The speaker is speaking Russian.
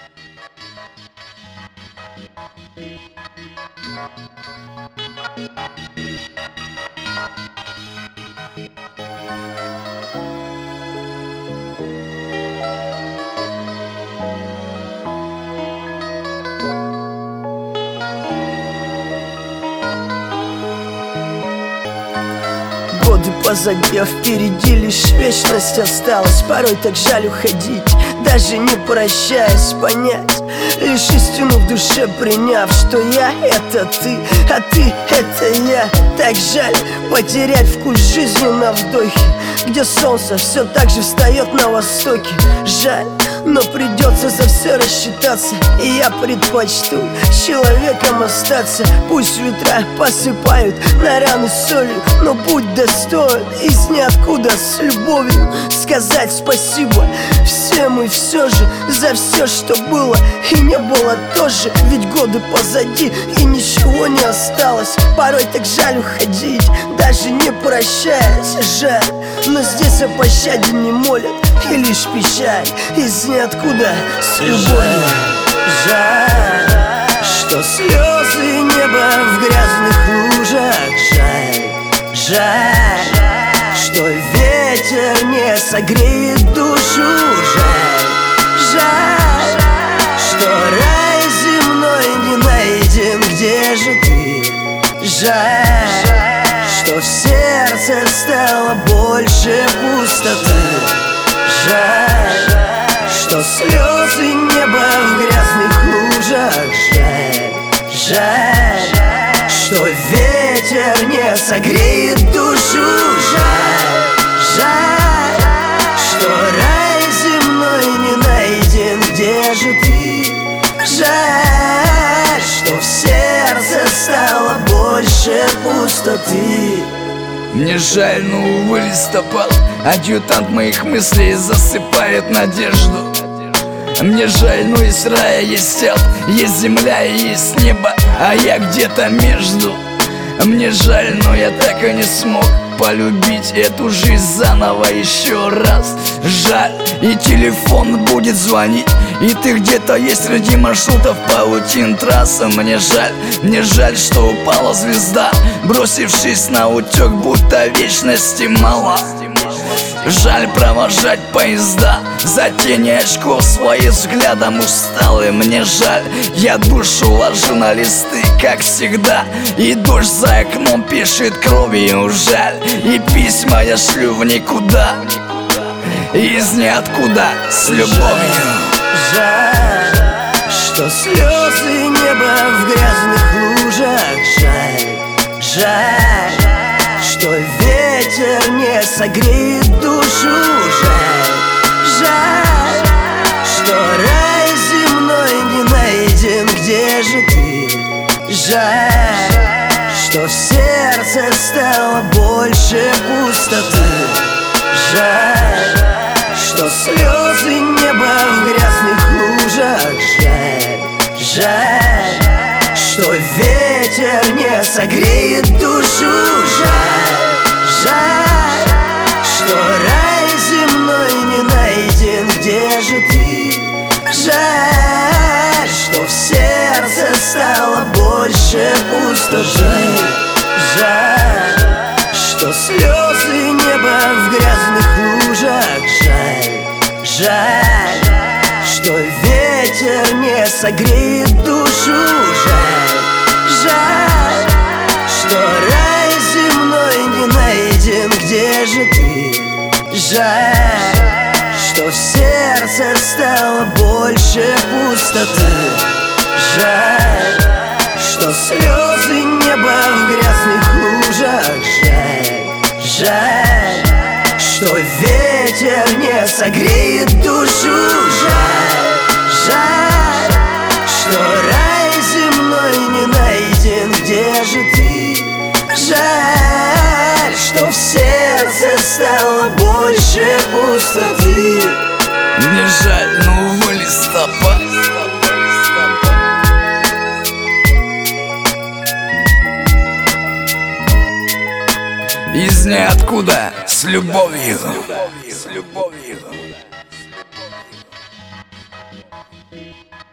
Годы позади, а впереди лишь вечность осталась. Порой так жаль уходить, даже не прощаясь, понять лишь истину в душе приняв, что я — это ты, а ты — это я. Так жаль потерять вкус жизни на вдохе, где солнце все так же встает на востоке. Жаль, но придется за все рассчитаться, и я предпочту с человеком остаться. Пусть ветра посыпают на раны солью, но будь достоин из ниоткуда с любовью сказать спасибо всем и все же за все, что было и не было тоже. Ведь годы позади и ничего не осталось. Порой так жаль уходить, даже не прощаясь. Жаль, но здесь о пощаде не молят, и лишь печаль из ниоткуда с любовью. Жаль, что слезы неба в грязных лужах. Жаль, что ветер не согреет душу. Жаль, что рай земной не найден. Где же ты? Жаль, что в сердце стало больше пустоты. Жаль, что слезы неба в грязных лужах. Жаль, что ветер не согреет душу. Жаль, что рай земной не найден. Где же ты? Жаль, что в сердце стало больше пустоты. Мне жаль, но увы, листопад, адъютант моих мыслей засыпает надежду. Мне жаль, но есть рай, есть ад, есть земля и есть небо, а я где-то между. Мне жаль, но я так и не смог полюбить эту жизнь заново еще раз. Жаль, и телефон будет звонить, и ты где-то есть среди маршрутов паутин трассы. Мне жаль, что упала звезда, бросившись на утек, будто вечности мало. Жаль провожать поезда, за тени очков своим взглядом усталый. Мне жаль, я душу ложу на листы, как всегда, и дождь за окном пишет кровью. Жаль, и письма я шлю в никуда, из ниоткуда с любовью. Жаль, что слезы неба в грязных лужах. Жаль, что ветер не согреет душу. Жаль, что рай земной не найден. Где же ты? Жаль, что в сердце стало больше пустоты. Жаль, что слезы неба в грязных лужах. Жаль, что ветер не согреет душу. Жаль, что рай земной не найден. Где же ты? Жаль, что в сердце стало больше пустоты. Жаль, что слезы неба в грязных лужах. Жаль, что ветер не согреет душу. Жаль, что рай земной не найден. Где же ты? Жаль, что в сердце стало больше пустоты. Жаль, что слезы неба в грязных лужах. Жаль, что ветер не согреет душу. Жаль, что рай земной не найден. Где же ты? Жаль, что в сердце стало больше пустоты. Мне жаль, но увы, листопад. Из ниоткуда с любовью. С любовью.